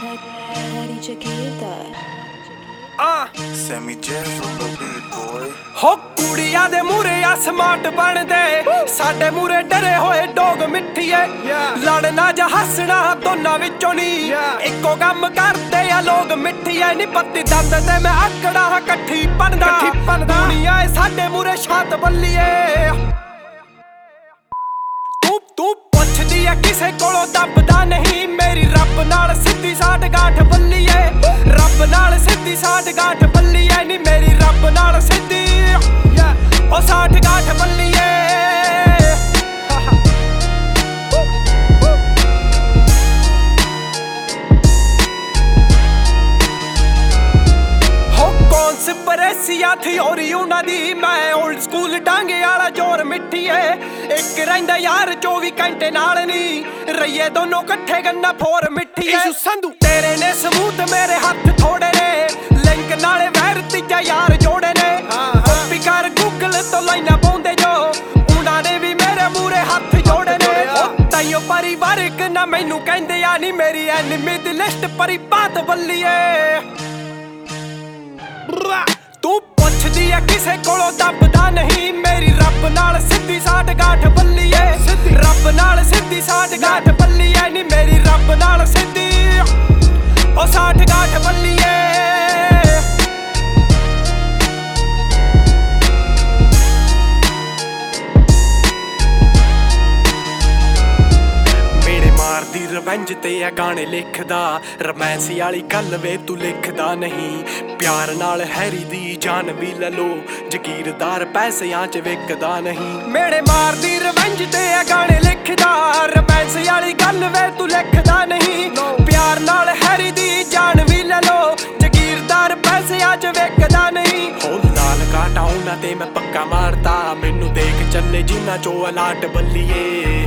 DJ Kirda Sammy Jazz on the beat boy ਹੋ ਕੁੜੀਆਂ ਦੇ ਮੂਰੇ ਆ ਸਮਾਰਟ ਬਣਦੇ ਸਾਡੇ ਮੂਰੇ ਡਰੇ ਹੋਏ ਡੋਗ ਮਿੱਠੀਏ ਲੜਨਾ ਜਾਂ ਹੱਸਣਾ ਦੋਨਾਂ ਵਿੱਚੋਂ ਨਹੀਂ ਇੱਕੋ ਕੰਮ ਕਰਦੇ ਆ ਲੋਕ ਮਿੱਠੀਏ ਨੀ ਪੱਤੀ ਦੰਦ ਤੇ ਮੈਂ ਆਕੜਾ ਇਕੱਠੀ ਬਣਦਾ ਦੁਨੀਆ ਏ ਸਾਡੇ ਮੂਰੇ ਛਾਤ ਬੱਲੀਏ ਤੂੰ ਪੁੱਛਦੀ ਆ ਕਿਸੇ ਕੋਲੋਂ ਦੱਬਦਾ ਨਹੀਂ ਮੇਰੀ ਰੱਬ ਨਾਲ ਸਿੱਧੀ ਸਾਟ ਗਾਠ ਬੱਲੀਏ ਰੱਬ ਨਾਲ ਸਿੱਧੀ ਸਾਟ ਗਾਠ ਬੱਲੀਏ ਨੀ ਮੇਰੀ ਰੱਬ ਨਾਲ ਸਿੱਧੀ ਉਹ ਸਾਟ ਗਾਠ ਬੱਲੀਏ ਕੌਨਸਪੀਰੇਸੀਆ ਥਿਉਰੀ ਉਹਨਾਂ ਦੀ ਮੈਂ 올ਡ ਸਕੂਲ ਡਾਂਗੇ ਵਾਲਾ ਜੋਰ ਮਿੱਠੀਏ ਇੱਕ ਰਹਿੰਦਾ ਯਾਰ 24 ਘੰਟੇ ਨਾਲ ਨਹੀਂ ਰਈਏ ਦੋਨੋਂ ਇਕੱਠੇ ਗੰਨਾ ਫੋਰ ਮਿੱਠੀਏ ਸੰਧੂ ਤੇਰੇ ਨੇ ਸਬੂਤ ਮੇਰੇ ਹੱਥ ਥੋੜੇ ਨੇ ਲਿੰਕ ਨਾਲੇ ਵੈਰ ਤੀਜਾ ਯਾਰ ਜੋੜੇ ਨੇ ਕਾਪੀ ਕਰ ਗੂਗਲ ਤੋਂ ਲਾਈਨਾਂ ਪਾਉਂਦੇ ਜੋ ਉਹਨਾਂ ਨੇ ਵੀ ਮੇਰੇ ਮੂਰੇ ਹੱਥ ਜੋੜੇ ਨੇ ਤਾਈਓ ਪਰਿਵਾਰਿਕ ਨਾ ਮੈਨੂੰ ਕਹਿੰਦੇ ਆ ਨੀ ਮੇਰੀ ਐਨਮੀ ਦੀ ਲਿਸਟ ਪਰੀ ਬਾਤ ਬੱਲੀਏ ਤੂੰ ਪੁੱਛਦੀ ਆ ਕਿਸੇ ਕੋਲੋਂ ਦੱਬਦਾ ਨਹੀਂ ਮੇਰੀ ਰੱਬ ਨਾਲ ਸਿੱਧੀ ਸਾਟ ਗਾਠ ਬੱਲੀਏ ਰੱਬ ਨਾਲ ਸਿੱਧੀ ਸਾਟ ਗਾਠ ਬੱਲੀਏ ਨੀ ਮੇਰੀ ਰੱਬ ਨਾਲ ਸਿੱਧੀ ਉਹ ਸਾਟ ਗਾਠ ਬੱਲੀਏ ਮਾਰਦੀ ਰਵੰਜ ਤੇ ਆ ਗਾਣੇ ਲਿਖਦਾ ਰੋਮਾਂਸ ਵਾਲੀ ਗੱਲ ਵੇ ਤੂੰ ਲਿਖਦਾ ਨਹੀਂ ਪਿਆਰ ਨਾਲ ਹੈਰੀ ਦੀ ਜਾਨ ਵੀ ਲੈ ਲੋ ਜ਼ਗੀਰਦਾਰ ਪੈਸਿਆਂ 'ਚ ਵਿਕਦਾ ਨਹੀਂ ਮੇਰੇ ਮਾਰਦੀ ਰਵੰਜ ਤੇ ਆ ਗਾਣੇ ਲਿਖਦਾ ਰੋਮਾਂਸ ਵਾਲੀ ਗੱਲ ਵੇ ਤੂੰ ਲਿਖਦਾ ਨਹੀਂ ਪਿਆਰ ਨਾਲ ਹੈਰੀ ਦੀ ਜਾਨ ਵੀ ਲੈ ਲੋ ਜ਼ਗੀਰਦਾਰ ਪੈਸਿਆਂ 'ਚ ਵਿਕਦਾ ਨਹੀਂ ਹੋ ਲਾਲ ਕਾਟਾ ਉਹਨਾਂ ਤੇ ਮੈਂ ਪੱਕਾ ਮਾਰਦਾ ਮੈਨੂੰ ਦੇਖ ਚੱਲੇ ਜਿਨ੍ਹਾਂ 'ਚੋਂ ਅਲਾਟ ਬੱਲੀਏ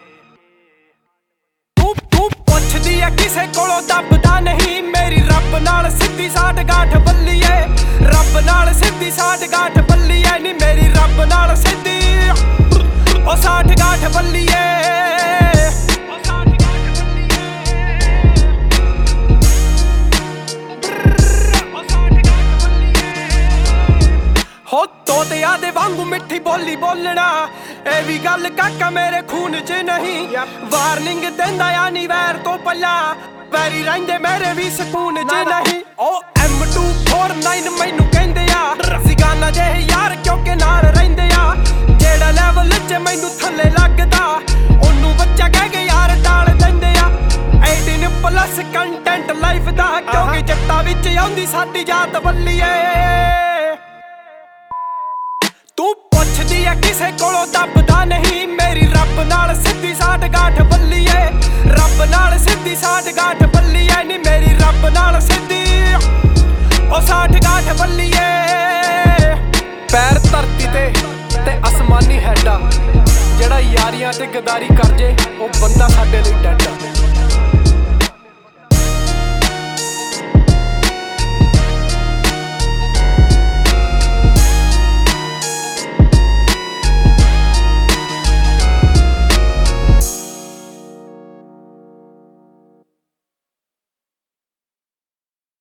ਪੁੱਛਦੀ ਆ ਕਿਸੇ ਕੋਲੋਂ ਦੱਬਦਾ ਨਹੀਂ ਮੇਰੀ ਰੱਬ ਨਾਲ ਸਿੱਧੀ ਸਾਟ ਗਾਠ ਬੱਲੀਏ ਰੱਬ ਨਾਲ ਸਿੱਧੀ ਸਾਟ ਗਾਠ ਬੱਲੀਏ ਨੀ ਮੇਰੀ ਰੱਬ ਨਾਲ ਸਿੱਧੀ ਉਹ ਸਾਟ ਗਾਠ ਬੱਲੀਏ ਹੋ ਤੋਤਿਆਂ ਦੇ ਵਾਂਗੂ ਮਿੱਠੀ ਬੋਲੀ ਬੋਲਣਾ ਇਹ ਵੀ ਗੱਲ ਕਾਕਾ ਮੇਰੇ ਖੂਨ 'ਚ ਨਹੀਂ ਵਾਰਨਿੰਗ ਦਿੰਦਾ ਆ ਨੀ ਵੈਰ ਤੋਂ ਪਹਿਲਾਂ ਵੈਰੀ ਰਹਿੰਦੇ ਮੇਰੇ ਵੀ ਸਕੂਨ 'ਚ ਨਹੀਂ ਉਹ M249 ਮੈਨੂੰ ਕਹਿੰਦੇ ਆ ਸਿਗਾਨਾ ਜਿਹੇ ਯਾਰ ਕਿਉਂਕਿ ਨਾਲ ਰਹਿੰਦੇ ਆ ਜਿਹੜਾ ਲੈਵਲ 'ਚ ਮੈਨੂੰ ਥੱਲੇ ਲੱਗਦਾ ਉਹਨੂੰ ਬੱਚਾ ਕਹਿ ਕੇ ਯਾਰ ਟਾਲ ਦਿੰਦੇ ਆ 18+ ਕੰਟੈਂਟ ਲਾਈਫ ਦਾ ਕਿਉਂਕਿ ਜੱਟਾਂ ਵਿੱਚ ਆਉਂਦੀ ਸਾਡੀ ਜਾਤ ਬੱਲੀਏ ਤੂੰ ਪੁੱਛਦੀ ਆ ਕਿਸੇ ਕੋਲੋਂ ਦੱਬਦਾ ਨਹੀਂ ਮੇਰੀ ਰੱਬ ਨਾਲ ਸਿੱਧੀ ਸਾਟ ਗਾਠ ਬੱਲੀਏ ਰੱਬ ਨਾਲ ਸਿੱਧੀ ਸਾਟ ਗਾਠ ਬੱਲੀਏ ਨੀ ਮੇਰੀ ਰੱਬ ਨਾਲ ਸਿੱਧੀ ਉਹ ਸਾਟ ਗਾਠ ਬੱਲੀਏ ਪੈਰ ਧਰਤੀ ਤੇ ਅਸਮਾਨੀ ਹੈਡਾ ਜਿਹੜਾ ਯਾਰੀਆਂ ਤੇ ਗਦਾਰੀ ਕਰ ਜੇ ਉਹ ਬੰਦਾ ਸਾਡੇ ਲਈ ਡੈਡ ਆ